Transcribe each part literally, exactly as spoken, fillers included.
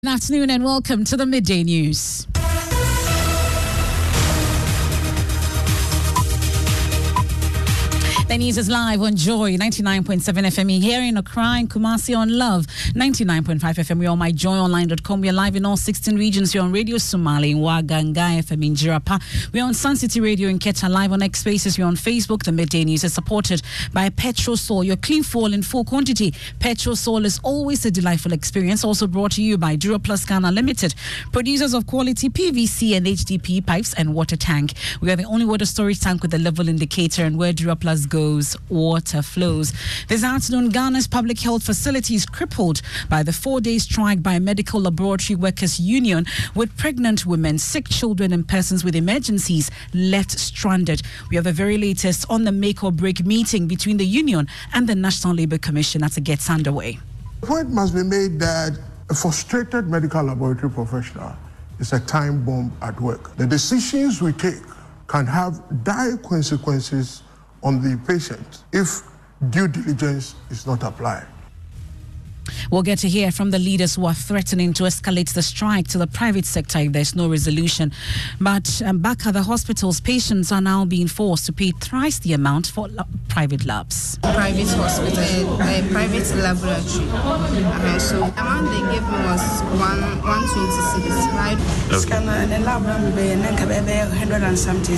Good afternoon and welcome to the Midday News. The news is live on Joy ninety-nine point seven F M here in Accra and Kumasi on Love ninety-nine point five F M. We're on my joy online dot com. We're live in all sixteen regions. We're on Radio Somali in Waganga F M in Jirapa. We're on Sun City Radio in Keta, live on X Spaces. We're on Facebook. The Midday News is supported by Petrol Sol, your clean fuel in full quantity. Petrol Sol is always a delightful experience. Also brought to you by Dura Plus Ghana Limited, producers of quality P V C and H D P pipes and water tank. We are the only water storage tank with a level indicator, and where Dura Plus goes, water flows. This afternoon, Ghana's public health facilities crippled by the four-day strike by Medical Laboratory Workers Union, with pregnant women, sick children and persons with emergencies left stranded. We have the very latest on the make or break meeting between the union and the National Labour Commission as it gets underway. The point must be made that a frustrated medical laboratory professional is a time bomb at work. The decisions we take can have dire consequences on the patient if due diligence is not applied. We'll get to hear from the leaders who are threatening to escalate the strike to the private sector if there's no resolution. But um, back at the hospitals, patients are now being forced to pay thrice the amount for la- private labs. Private hospital, a private laboratory. Uh, so the amount they gave me was one one twenty cedis, right? Okay. The lab will be one hundred and something,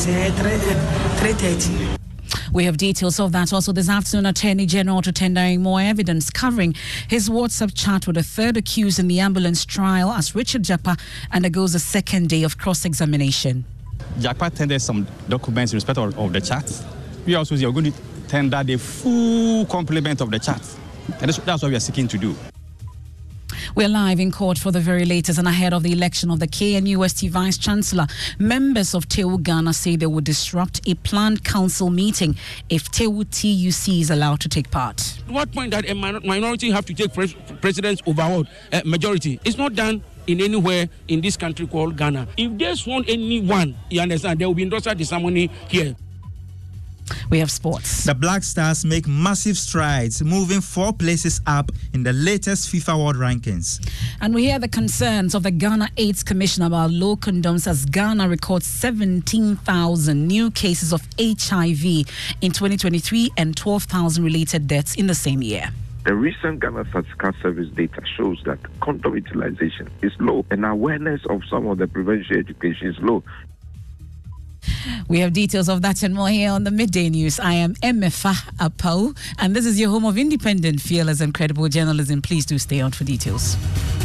three thirty. We have details of that also this afternoon. Attorney General to tendering more evidence covering his WhatsApp chat with a third accused in the ambulance trial as Richard Jakpa undergoes a second day of cross-examination. Jakpa tendered some documents in respect of, of the chat. We also are going to tender the full complement of the chat. And that's, that's what we are seeking to do. We're live in court for the very latest and ahead of the election of the K N U S T Vice Chancellor. Members of Tewu Ghana say they would disrupt a planned council meeting if Tewu T U C is allowed to take part. What point that a minority have to take pres- precedence over what uh, majority? It's not done in anywhere in this country called Ghana. If there's one anyone, you understand, there will be industrial ceremony here. We have sports. The Black Stars make massive strides, moving four places up in the latest FIFA World Rankings. And we hear the concerns of the Ghana AIDS Commission about low condoms as Ghana records seventeen thousand new cases of H I V in twenty twenty-three and twelve thousand related deaths in the same year. The recent Ghana Statistical Service data shows that condom utilization is low and awareness of some of the prevention education is low. We have details of that and more here on the Midday News. I am Emefa Apau, and this is your home of independent, fearless, and credible journalism. Please do stay on for details.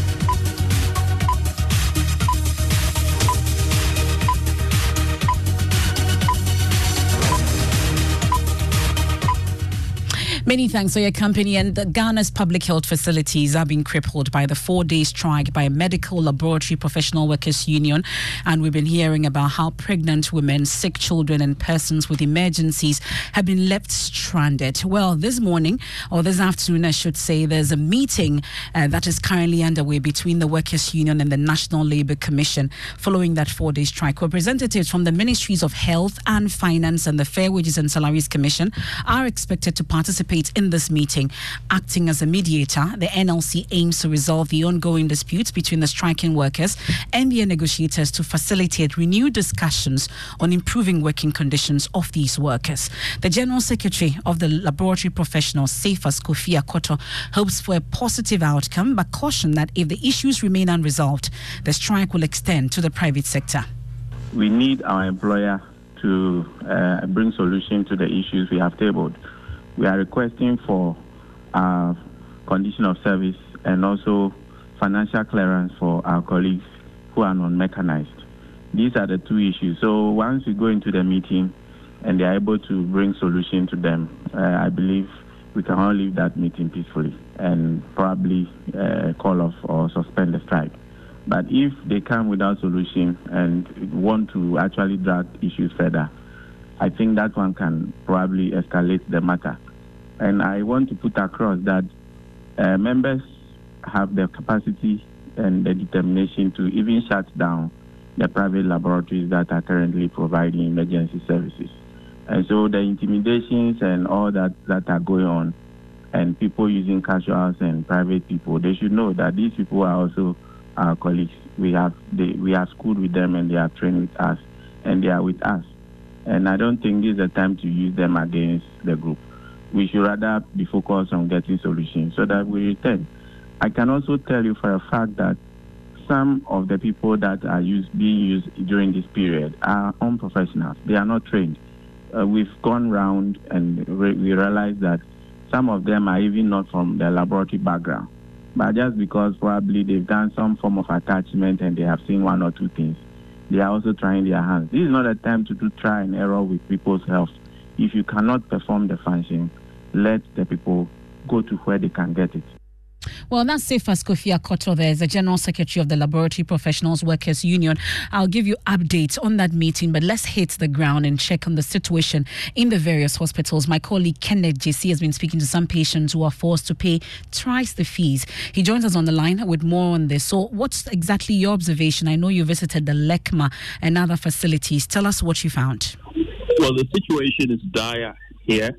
Many thanks for your company. And the Ghana's public health facilities are being crippled by the four-day strike by Medical Laboratory Professional Workers Union. And we've been hearing about how pregnant women, sick children and persons with emergencies have been left stranded. Well, this morning, or this afternoon, I should say, there's a meeting uh, that is currently underway between the Workers Union and the National Labour Commission following that four-day strike. Representatives from the Ministries of Health and Finance and the Fair Wages and Salaries Commission are expected to participate in this meeting. Acting as a mediator, the N L C aims to resolve the ongoing disputes between the striking workers and their negotiators to facilitate renewed discussions on improving working conditions of these workers. The General Secretary of the Laboratory Professionals, Cephas Kofi Akoto, hopes for a positive outcome but cautioned that if the issues remain unresolved, the strike will extend to the private sector. We need our employer to uh, bring solution to the issues we have tabled. We are requesting for uh, condition of service and also financial clearance for our colleagues who are non-mechanized. These are the two issues. So once we go into the meeting and they are able to bring solution to them, uh, I believe we can all leave that meeting peacefully and probably uh, call off or suspend the strike. But if they come without solution and want to actually drag issues further, I think that one can probably escalate the matter. And I want to put across that uh, members have the capacity and the determination to even shut down the private laboratories that are currently providing emergency services. And so the intimidations and all that that are going on and people using casuals and private people, they should know that these people are also our colleagues. We have they, we are schooled with them and they are trained with us and they are with us. And I don't think this is the time to use them against the group. We should rather be focused on getting solutions so that we return. I can also tell you for a fact that some of the people that are used, being used during this period are unprofessionals. They are not trained. Uh, we've gone round and re- we realize that some of them are even not from the laboratory background. But just because probably they've done some form of attachment and they have seen one or two things, they are also trying their hands. This is not a time to do try and error with people's health. If you cannot perform the function, let the people go to where they can get it. Well, that's Cephas Kofi Akoto there, the General Secretary of the Laboratory Professionals Workers Union. I'll give you updates on that meeting, but let's hit the ground and check on the situation in the various hospitals. My colleague Kenneth J C has been speaking to some patients who are forced to pay twice the fees. He joins us on the line with more on this. So what's exactly your observation? I know you visited the LECMA and other facilities. Tell us what you found. Well, the situation is dire here.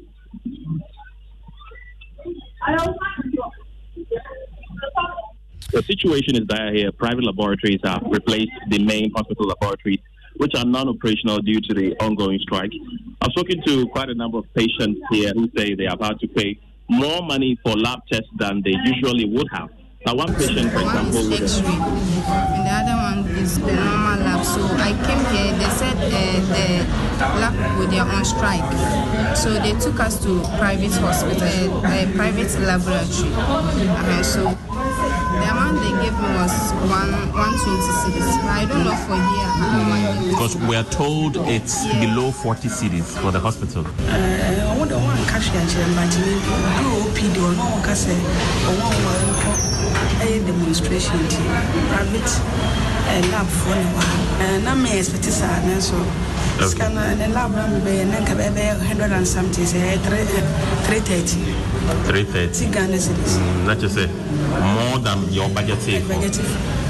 The situation is dire here. Private laboratories have replaced the main hospital laboratories, which are non-operational due to the ongoing strike. I've spoken to quite a number of patients here who say they have had to pay more money for lab tests than they usually would have. Now, one patient, for example, one is X-ray, and the other one is the normal lab. So I came here. They said uh, the lab people they are on strike, so they took us to private hospital, a uh, uh, private laboratory. Uh, so the amount they gave me was one one twenty cedis. I don't know for here how much. Because we are told it's yeah. below forty cedis for the hospital. I wonder one cash and but O P D or no cash or one a demonstration private lab for and I'm expecting so scan and lab and one hundred and something say three thirty. three thirty. Mm, let's just say more than your budget.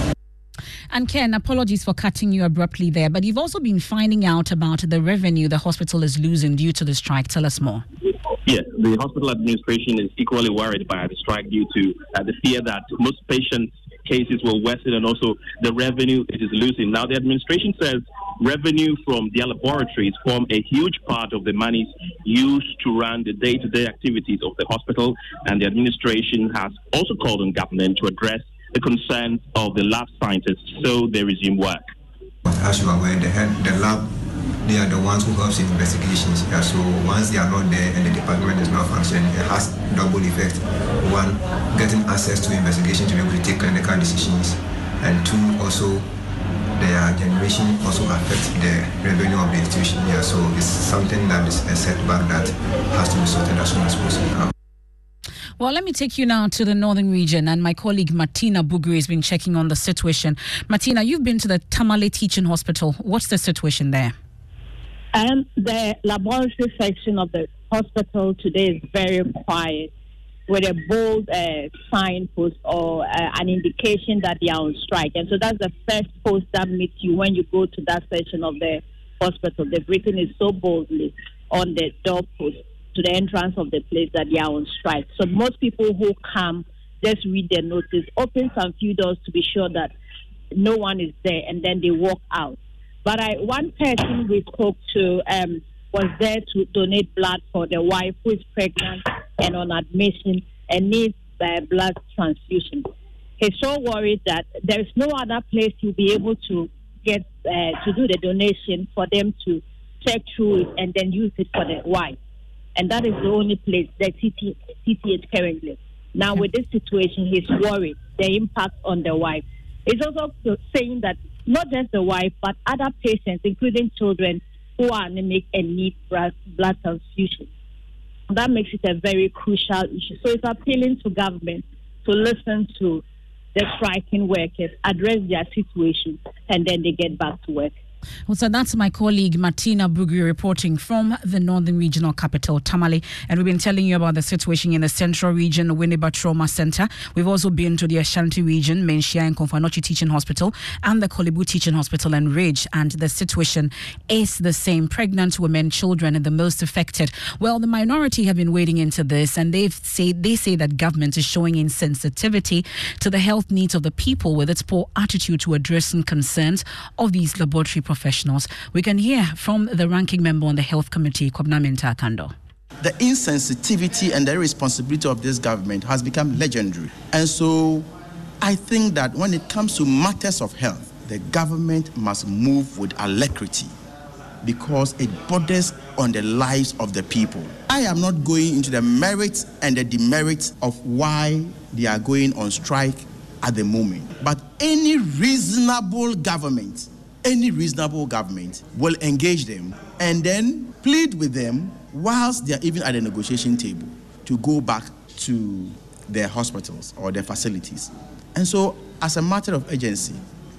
And Ken, apologies for cutting you abruptly there, but you've also been finding out about the revenue the hospital is losing due to the strike. Tell us more. Yes, the hospital administration is equally worried by the strike due to uh, the fear that most patient cases will worsen and also the revenue it is losing. Now, the administration says revenue from their laboratories form a huge part of the monies used to run the day-to-day activities of the hospital, and the administration has also called on government to address the concerns of the lab scientists so they resume work. As you are aware, the, head, the lab, they are the ones who help in investigations. Yeah, so once they are not there and the department is not functioning, it has double effect. One, getting access to investigation to be able to take clinical decisions, and two, also their generation also affects the revenue of the institution. Yeah, so it's something that is a setback that has to be sorted as soon as possible. Well, let me take you now to the northern region, and my colleague Martina Bugri has been checking on the situation. Martina, you've been to the Tamale Teaching Hospital. What's the situation there? Um, the laboratory section of the hospital today is very quiet, with a bold uh, signpost or uh, an indication that they are on strike. And so that's the first post that meets you when you go to that section of the hospital. They've written it so boldly on the doorpost to the entrance of the place that they are on strike. So most people who come just read their notice, open some few doors to be sure that no one is there, and then they walk out. But I, one person we spoke to um, was there to donate blood for the wife who is pregnant and on admission and needs uh, blood transfusion. He's so worried that there is no other place he'll be able to get uh, to do the donation for them to check through it and then use it for the wife. And that is the only place, the C T H currently. Now, with this situation, he's worried, the impact on the wife. He's also saying that not just the wife, but other patients, including children who are anemic and need blood transfusion. That makes it a very crucial issue. So it's appealing to government to listen to the striking workers, address their situation, and then they get back to work. Well, so that's my colleague Martina Bugri reporting from the northern regional capital, Tamale. And we've been telling you about the situation in the central region, Winneba Trauma Center. We've also been to the Ashanti region, Menchia and Konfanochi Teaching Hospital, and the Kolibu Teaching Hospital and Ridge. And the situation is the same. Pregnant women, children are the most affected. Well, the minority have been wading into this, and they've say, they say that government is showing insensitivity to the health needs of the people with its poor attitude to addressing concerns of these laboratory professionals. We can hear from the ranking member on the Health Committee, Kwabena Mintah Akando. The insensitivity and the irresponsibility of this government has become legendary. And so I think that when it comes to matters of health, the government must move with alacrity because it borders on the lives of the people. I am not going into the merits and the demerits of why they are going on strike at the moment. But any reasonable government Any reasonable government will engage them and then plead with them whilst they are even at the negotiation table to go back to their hospitals or their facilities. And so, as a matter of urgency,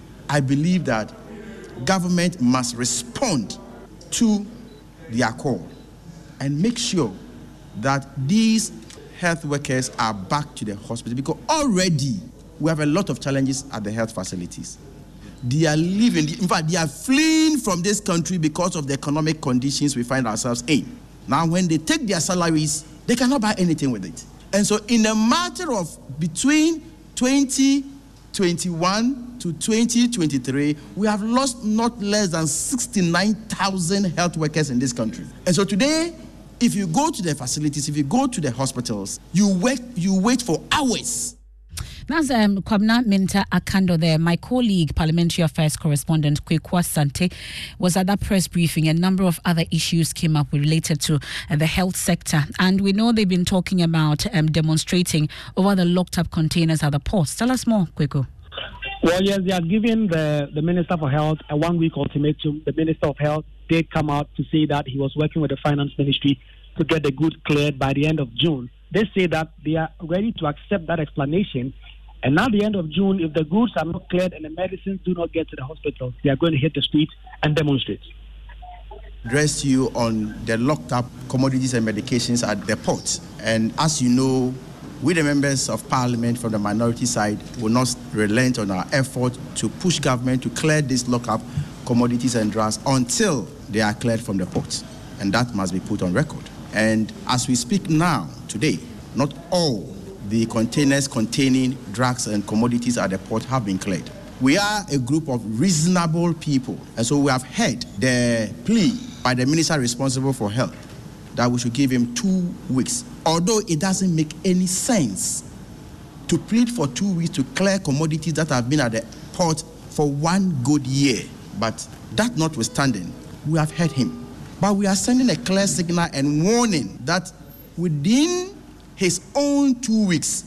I believe that government must respond to their call and make sure that these health workers are back to the hospital, because already we have a lot of challenges at the health facilities. They are leaving, in fact, they are fleeing from this country because of the economic conditions we find ourselves in. Now, when they take their salaries, they cannot buy anything with it. And so in a matter of between twenty twenty-one to twenty twenty-three, we have lost not less than sixty-nine thousand health workers in this country. And so today, if you go to the facilities, if you go to the hospitals, you wait, you wait for hours. That's um, Kwabena Mintah Akando there. My colleague, Parliamentary Affairs Correspondent Kweku Asante, was at that press briefing. A number of other issues came up related to uh, the health sector. And we know they've been talking about um, demonstrating over the locked-up containers at the ports. Tell us more, Kweku. Well, yes, they are giving the, the Minister for Health a one-week ultimatum. The Minister of Health did come out to say that he was working with the Finance Ministry to get the goods cleared by the end of June. They say that they are ready to accept that explanation. And now, at the end of June, if the goods are not cleared and the medicines do not get to the hospitals, they are going to hit the street and demonstrate. Address you on the locked up commodities and medications at the ports. And as you know, we, the members of Parliament from the minority side, will not relent on our effort to push government to clear these locked up commodities and drugs until they are cleared from the ports. And that must be put on record. And as we speak now, today, not all the containers containing drugs and commodities at the port have been cleared. We are a group of reasonable people, and so we have heard the plea by the minister responsible for health that we should give him two weeks. Although it doesn't make any sense to plead for two weeks to clear commodities that have been at the port for one good year. But that notwithstanding, we have heard him. But we are sending a clear signal and warning that within his own two weeks,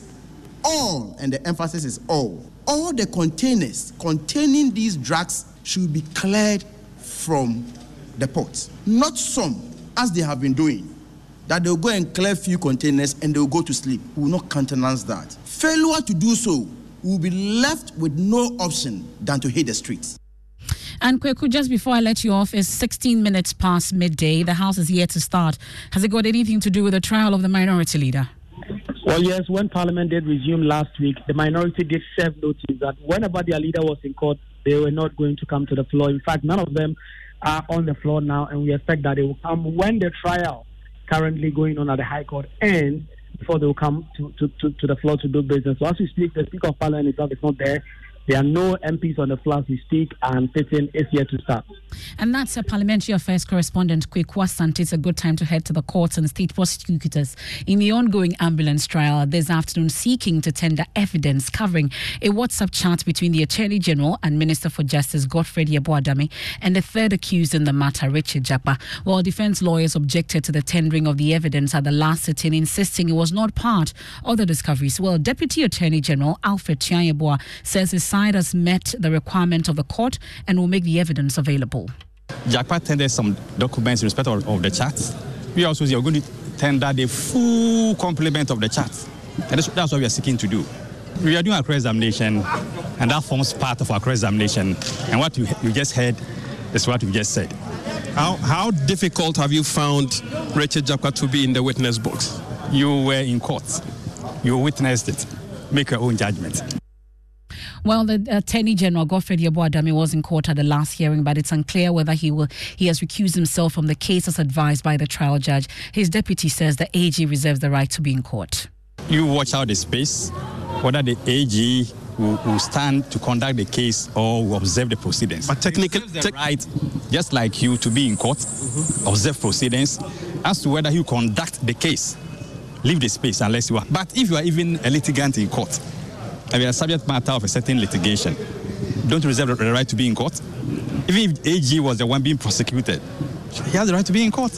all, and the emphasis is all, all the containers containing these drugs should be cleared from the port. Not some, as they have been doing, that they'll go and clear few containers and they'll go to sleep. We will not countenance that. Failure to do so will be left with no option than to hit the streets. And Kweku, just before I let you off, it's sixteen minutes past midday. The House is yet to start. Has it got anything to do with the trial of the minority leader? Well, yes, when Parliament did resume last week, the minority did serve notice that whenever their leader was in court, they were not going to come to the floor. In fact, none of them are on the floor now, and we expect that they will come when the trial currently going on at the High Court ends, before they will come to, to, to, to the floor to do business. So as we speak, the Speaker of Parliament itself is not there. There are no M Ps on the floor as we speak, and sitting is yet to start. And that's a Parliamentary Affairs Correspondent, Kweku Asante. It's a good time to head to the courts and state prosecutors in the ongoing ambulance trial this afternoon, seeking to tender evidence covering a WhatsApp chat between the Attorney General and Minister for Justice Godfred Yeboah-Dame and the third accused in the matter, Richard Jakpa. While defense lawyers objected to the tendering of the evidence at the last sitting, insisting it was not part of the discoveries. Well, Deputy Attorney General Alfred Chiang-Yeboah says his side has met the requirement of the court and will make the evidence available. Jakpa tendered some documents in respect of, of the chats. We also are going to tender the full complement of the chats. And that's, that's what we are seeking to do. We are doing our cross-examination, and that forms part of our cross-examination. And what you, you just heard That's what we just said. How how difficult have you found Richard Japah to be in the witness box? You were in court. You witnessed it. Make your own judgment. Well, the Attorney General Godfred Yeboah Dame was in court at the last hearing, but it's unclear whether he will he has recused himself from the case as advised by the trial judge. His deputy says the A G reserves the right to be in court. You watch out the space, whether the A G will, will stand to conduct the case or will observe the proceedings. But technically, the te- right, just like you, to be in court, mm-hmm. observe proceedings. As to whether you conduct the case, leave the space unless you are. But if you are even a litigant in court, and you are a subject matter of a certain litigation, don't you reserve the right to be in court? Even if A G was the one being prosecuted, he has the right to be in court.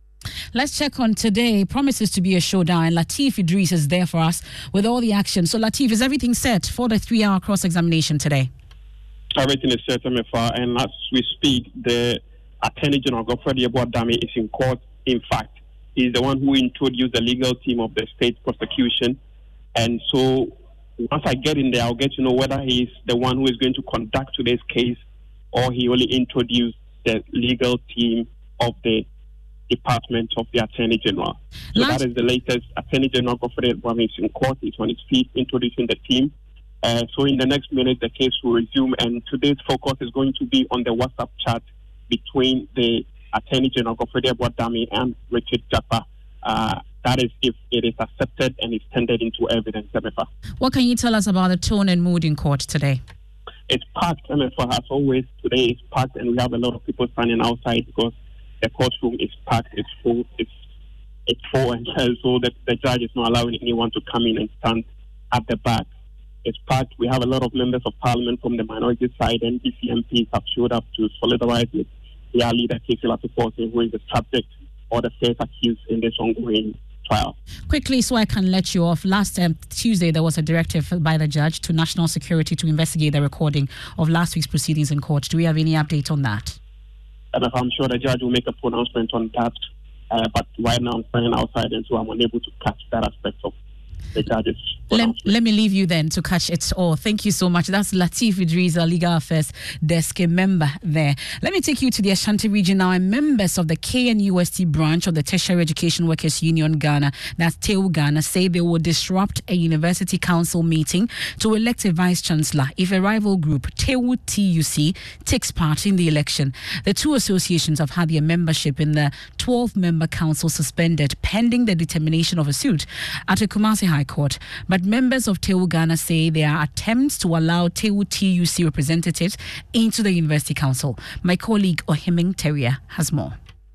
Let's check on today. Promises to be a showdown. Lateef Idris is there for us with all the action. So, Lateef, is everything set for the three-hour cross-examination today? Everything is set, M F R, and as we speak, the Attorney General Godfred Yeboah Dame is in court. In fact, he's the one who introduced the legal team of the state prosecution, and so once I get in there, I'll get to know whether he's the one who is going to conduct today's case or he only introduced the legal team of the Department of the Attorney General. So Last- that is the latest. Attorney General Godfred Yeboah is in court. He's on his feet introducing the team. Uh, so in the next minute, the case will resume, and today's focus is going to be on the WhatsApp chat between the Attorney General Godfred Yeboah Dame and Richard Japah. Uh, that is if it is accepted and is turned into evidence, M F R. What can you tell us about the tone and mood in court today? It's packed, M F R, as always. Today it's packed, and we have a lot of people standing outside because the courtroom is packed, it's full, it's it's full, and so the, the judge is not allowing anyone to come in and stand at the back. It's packed. We have a lot of members of parliament from the minority side, and D C M Ps have showed up to solidarize with their leader, Kesi Latu-Forson, who is the subject or the first accused in this ongoing trial. Quickly, so I can let you off. Last um, Tuesday, there was a directive by the judge to National Security to investigate the recording of last week's proceedings in court. Do we have any update on that? And I'm sure the judge will make a pronouncement on that, uh, but right now I'm standing outside, and so I'm unable to catch that aspect of the judge's let, let me leave you then to catch it all. Thank you so much. That's Lateef Idris, a Legal Affairs Desk member there. Let me take you to the Ashanti region now. And members of the K N U S T branch of the Tertiary Education Workers Union Ghana, that's T E W Ghana, say they will disrupt a university council meeting to elect a vice chancellor if a rival group, T E W T U C, takes part in the election. The two associations have had their membership in the twelve-member council suspended pending the determination of a suit at a Kumasi High Court. But members of T E W Ghana say there are attempts to allow T E W T U C representatives into the University Council. My colleague Ohiming Terrier has more.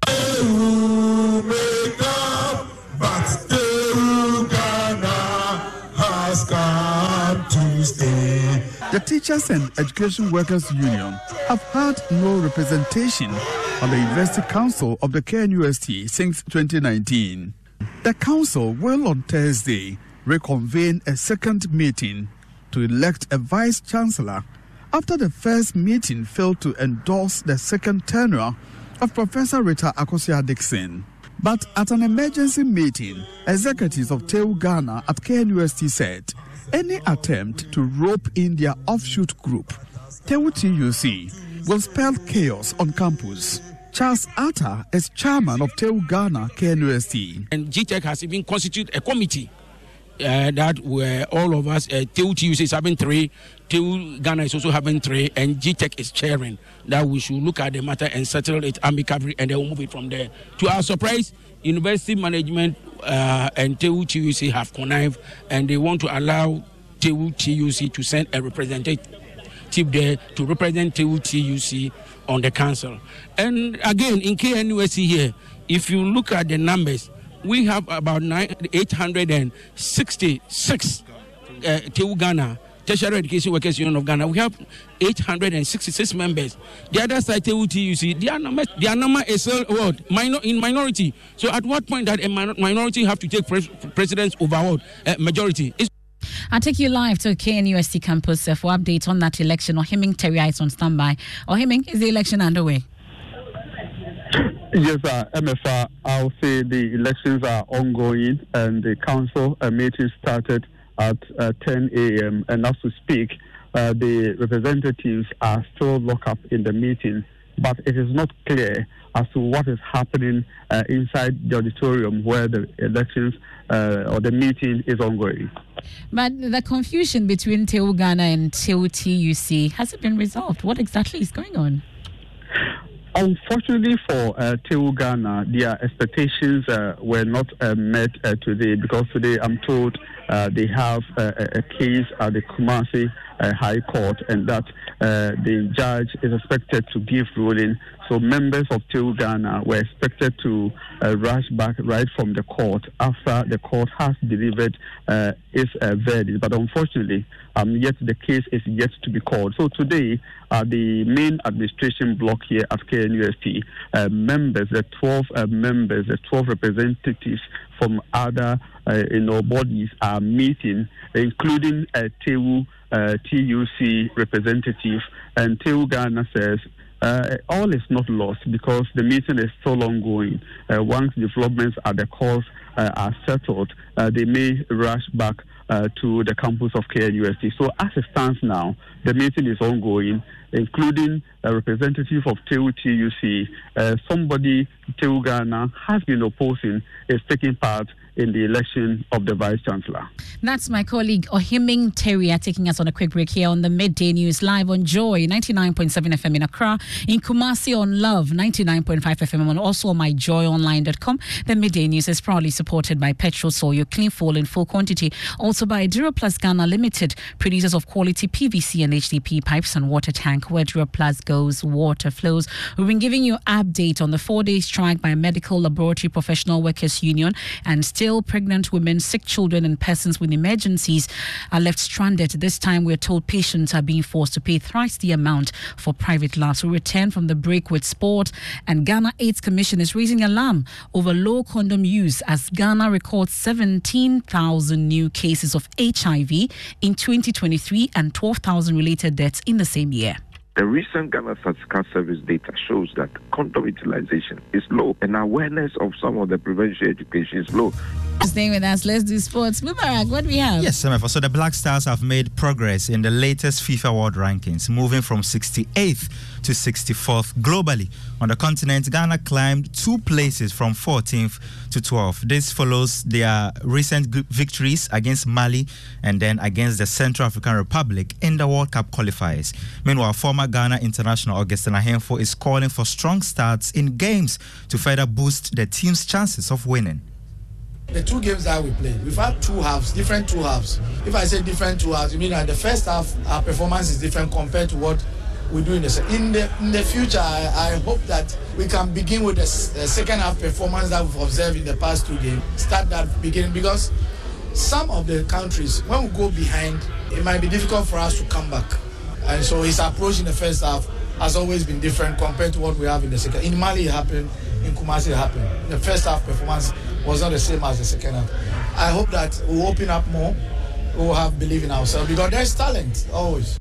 The Teachers and Education Workers Union have had no representation on the University Council of the K N U S T since twenty nineteen. The council will on Thursday reconvene a second meeting to elect a vice chancellor after the first meeting failed to endorse the second tenure of Professor Rita Akosua-Dixon. But at an emergency meeting, executives of T E W Ghana at K N U S T said any attempt to rope in their offshoot group, T E W T U C, will spell chaos on campus. Charles Atta is chairman of T E W Ghana K N U S T. And G TEC has even constituted a committee uh, that where all of us, uh, T E W T U C is having three, T E W Ghana is also having three, and G TEC is chairing, that we should look at the matter and settle it amicably, and then we'll move it from there. To our surprise, university management uh, and T E W T U C have connived, and they want to allow T E W T U C to send a representative there to represent T E W T U C on the council. And again, in K N U S T here, if you look at the numbers, we have about eight hundred sixty-six uh, T E W Ghana, Tertiary Education Workers Union of Ghana. We have eight hundred sixty-six members. The other side, T E W T U C, their number, their number is uh, what? Minor, in minority. So at what point that a minority have to take pres- precedence over what? Uh, majority? It's I'll take you live to K N U S T campus uh, for updates on that election. Ohiming Terrier is on standby. Ohiming, is the election underway? Yes, uh, M F R, I'll say the elections are ongoing, and the council uh, meeting started at uh, ten a.m. And as we speak, uh, the representatives are still locked up in the meeting but it is not clear as to what is happening uh, inside the auditorium where the elections uh, or the meeting is ongoing. But the confusion between T E U Ghana and T E U T U C, has it been resolved? What exactly is going on? Unfortunately for uh, T E U Ghana, their expectations uh, were not uh, met uh, today, because today I'm told uh, they have uh, a case at the Kumasi uh, High Court, and that uh, the judge is expected to give ruling. So members of T E U Ghana were expected to uh, rush back right from the court after the court has delivered uh, its uh, verdict. But unfortunately, um, yet the case is yet to be called. So today, uh, the main administration block here at K N U S T, uh, members, the twelve uh, members, the twelve representatives from other uh, you know, bodies are meeting, including a T E U, uh, T U C representative, and T E U Ghana says Uh, all is not lost, because the meeting is still ongoing. Uh, once developments at the course uh, are settled, uh, they may rush back uh, to the campus of K N U S T. So as it stands now, the meeting is ongoing, including a representative of T E U T U C. Uh, somebody T E U Ghana has been opposing is taking part in the election of the Vice Chancellor. That's my colleague Ohiming Teria taking us on a quick break here on the Midday News, live on Joy ninety-nine point seven F M in Accra, in Kumasi on Love ninety-nine point five F M, and also on my joy online dot com. The Midday News is proudly supported by Petrol Soil, clean fuel in full quantity, also by Duraplus Ghana Limited, producers of quality P V C and H D P pipes and water tank. Where Duraplus goes, water flows. We've been giving you an update on the four-day strike by Medical Laboratory Professional Workers Union, and still pregnant women, sick children and persons with emergencies are left stranded. This time we're told patients are being forced to pay thrice the amount for private labs. We return from the break with sport, and Ghana AIDS Commission is raising alarm over low condom use as Ghana records seventeen thousand new cases of H I V in twenty twenty-three and twelve thousand related deaths in the same year. The recent Ghana Statistical Service data shows that condom utilization is low, and awareness of some of the prevention education is low. Staying with us, let's do sports. Mubarak, what do we have? Yes, Semefa. So the Black Stars have made progress in the latest FIFA World Rankings, moving from sixty-eighth to sixty-fourth globally. On the continent, Ghana climbed two places from fourteenth to twelfth. This follows their recent victories against Mali and then against the Central African Republic in the World Cup qualifiers. Meanwhile, former Ghana international Augustine Ahemfo is calling for strong starts in games to further boost the team's chances of winning. The two games that we played, we've had two halves, different two halves. If I say different two halves, you mean that the first half, our performance is different compared to what we do in the second. In the, in the future, I, I hope that we can begin with the, the second half performance that we've observed in the past two games. Start that beginning, because some of the countries, when we go behind, it might be difficult for us to come back. And so his approach in the first half has always been different compared to what we have in the second. In Mali, it happened. In Kumasi, it happened. The first half performance was not the same as the second half. I hope that we'll open up more. We'll have belief in ourselves, because there's talent always.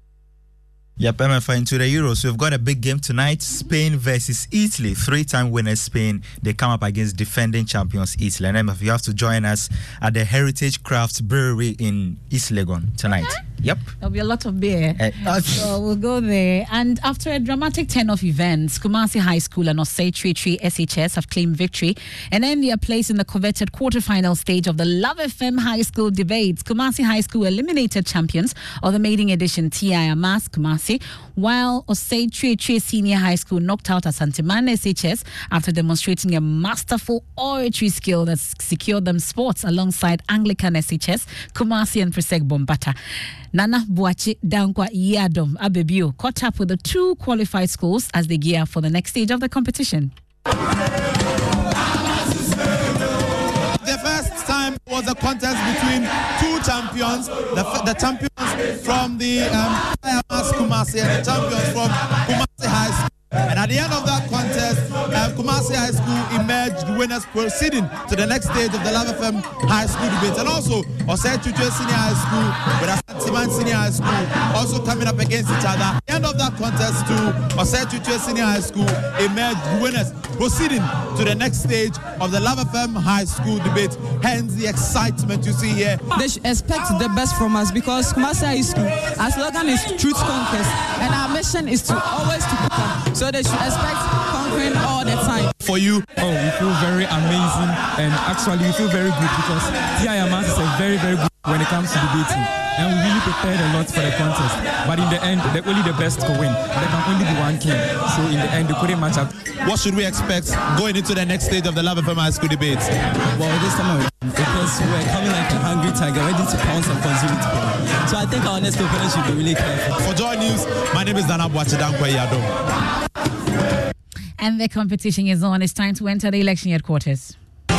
Yep, M F I into the Euros. We've got a big game tonight. Spain versus Italy. Three-time winners Spain. They come up against defending champions Italy. And M F, you have to join us at the Heritage Crafts Brewery in East Legon tonight. Okay. Yep. There'll be a lot of beer. Uh, so we'll go there. And after a dramatic ten of events, Kumasi High School and Osei Trietri S H S have claimed victory and earned their place in the coveted quarterfinal stage of the Love F M High School debates. Kumasi High School eliminated champions of the maiden edition T I Amas Kumasi, while Osei Trietri Senior High School knocked out Asanteman S H S after demonstrating a masterful oratory skill that secured them spots alongside Anglican S H S, Kumasi and Presec Bombata. Nana Buachi Dankwa Yadom Abebio caught up with the two qualified schools as they gear for the next stage of the competition. The first time was a contest between two champions, the, the champions from the um, Kumasi and the champions from Kumasi High School. And at the end of that contest, um, Kumasi High School emerged winners, proceeding to the next stage of the Love F M High School debates. And also, Osei Trietri Senior High School with Asanteman Senior High School also coming up against each other. At the end of that contest, too, Osei Trietri Senior High School emerged winners, proceeding to the next stage of the Love F M High School debate. Hence the excitement you see here. They should expect the best from us, because Kumasi High School, our slogan is Truth Conquest, and our mission is to always to become. So they should should expect conquering all the time. For you? Oh, we feel very amazing, and actually we feel very good because T I M A is a very, very good when it comes to debating. And we really prepared a lot for the contest. But in the end, the, only the best could win. There can only be one king. So in the end, they couldn't match up. What should we expect going into the next stage of the Love F M High School debates? Well, this time around, because we're coming like a hungry tiger, ready to pounce and consume it. So I think our next opponent should be really careful. For Joy News, my name is Dana Boachidankwe Yado. And the competition is on. It's time to enter the election headquarters.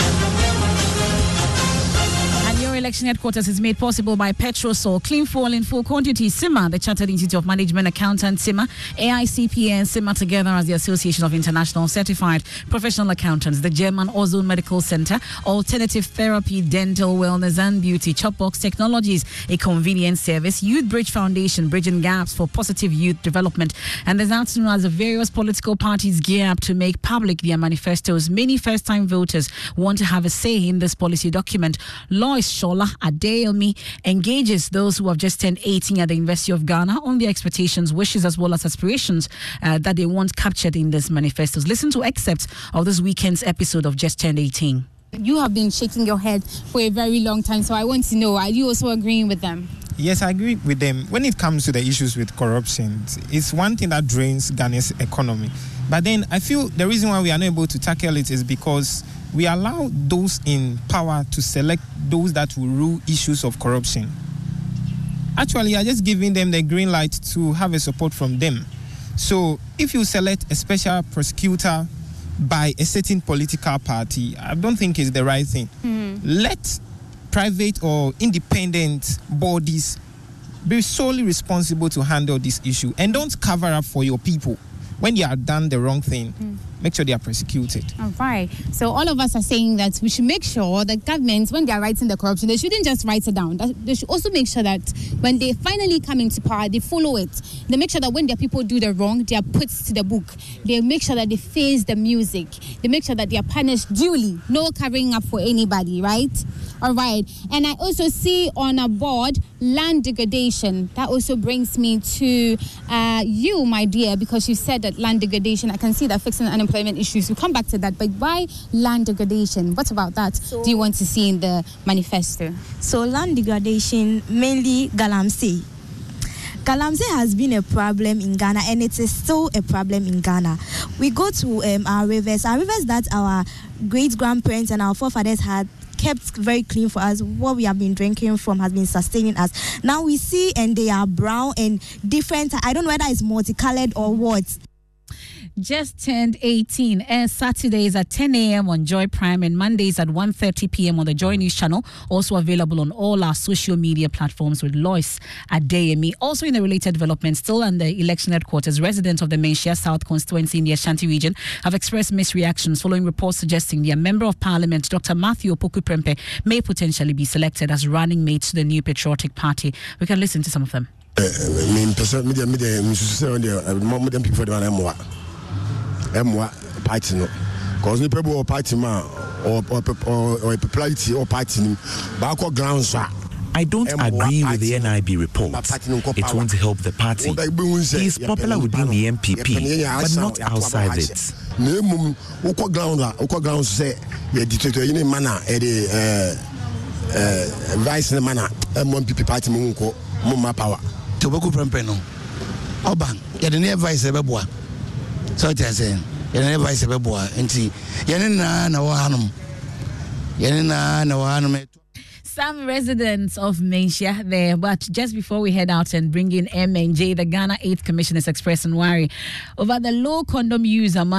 Election headquarters is made possible by Petrosol, Clean Fuel in Full Quantity, S I M A, the Chartered Institute of Management Accountants, S I M A, A I C P A and S I M A together as the Association of International Certified Professional Accountants, the German Ozone Medical Center, Alternative Therapy, Dental Wellness and Beauty, Chopbox Technologies, a convenience service, Youth Bridge Foundation, bridging gaps for positive youth development. And this afternoon, as the various political parties gear up to make public their manifestos, many first-time voters want to have a say in this policy document. Lois Shola Adeyemi engages those who have just turned eighteen at the University of Ghana on their expectations, wishes, as well as aspirations uh, that they want captured in these manifestos. Listen to excerpts of this weekend's episode of Just Turned eighteen. You have been shaking your head for a very long time, so I want to know, are you also agreeing with them? Yes, I agree with them. When it comes to the issues with corruption, it's one thing that drains Ghana's economy. But then I feel the reason why we are not able to tackle it is because we allow those in power to select those that will rule issues of corruption. Actually, you are just giving them the green light to have a support from them. So if you select a special prosecutor by a certain political party, I don't think it's the right thing. Mm. Let private or independent bodies be solely responsible to handle this issue, and don't cover up for your people. When they have done the wrong thing, mm. make sure they are prosecuted. All right. So all of us are saying that we should make sure that governments, when they are writing the corruption, they shouldn't just write it down. They should also make sure that when they finally come into power, they follow it. They make sure that when their people do the wrong, they are put to the book. They make sure that they face the music. They make sure that they are punished duly. No covering up for anybody, right? All right. And I also see on a board, land degradation. That also brings me to uh, you, my dear, because you said that land degradation, I can see that fixing unemployment issues. We'll come back to that. But why land degradation? What about that so, do you want to see in the manifesto? So land degradation, mainly Galamsey. Galamsey has been a problem in Ghana, and it is still a problem in Ghana. We go to um, our rivers, our rivers that our great-grandparents and our forefathers had kept very clean for us. What we have been drinking from has been sustaining us. Now we see, and they are brown and different. I don't know whether it's multicolored or what. Just turned eighteen. Air Saturdays at ten a.m. on Joy Prime and Mondays at one thirty p.m. on the Joy News channel. Also available on all our social media platforms with Lois Adeyemi. Also in a related development, still on the election headquarters, residents of the Menchia South constituency in the Ashanti region have expressed mixed reactions following reports suggesting their Member of Parliament, Doctor Matthew Opoku Prempeh, may potentially be selected as running mate to the New Patriotic Party. We can listen to some of them. Emwa party no cause ni people party man or or or popularity or party back ground so I don't agree with the N I B report. It won't help the party. He is popular within the M P P, but not outside it. Nemum uko ground uko ground say the dictator in manner e eh eh vice in manner M P P party mu nko mu power. Opoku Prempeh no. Oban, ye the near vice ebeboa. So what I'm saying, you never say beboa, and see, Yanina na wahanum, Yanina na wahanum. Some residents of Menchia there, but just before we head out and bring in M and J, the Ghana eighth Commission is expressing worry over the low condom use among